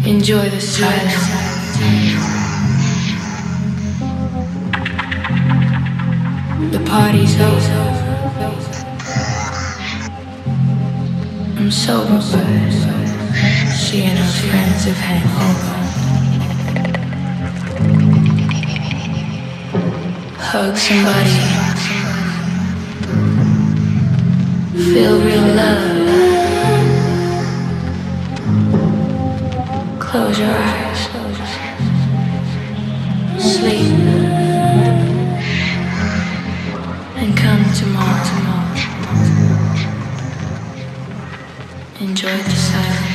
Enjoy the silence. The party's over. I'm sober, but she and her friends have had over. Hug somebody. Feel real love. Close your eyes. Sleep. And come tomorrow. Enjoy the silence.